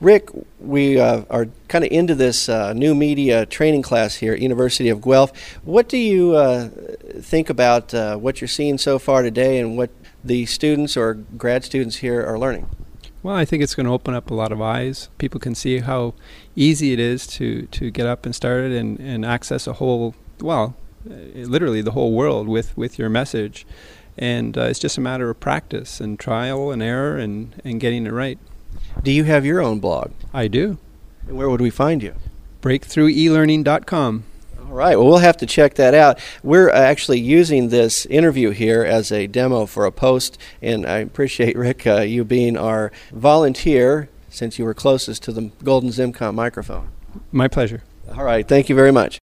Rick, we are kind of into this new media training class here at University of Guelph. What do you think about what you're seeing so far today and what the students or grad students here are learning? Well, I think it's going to open up a lot of eyes. People can see how easy it is to get up and start it and access a whole, literally the whole world with your message. And it's just a matter of practice and trial and error and getting it right. Do you have your own blog? I do. And where would we find you? BreakthroughElearning.com. All right, well, we'll have to check that out. We're actually using this interview here as a demo for a post, and I appreciate, Rick, you being our volunteer since you were closest to the Golden Zimcom microphone. My pleasure. All right, thank you very much.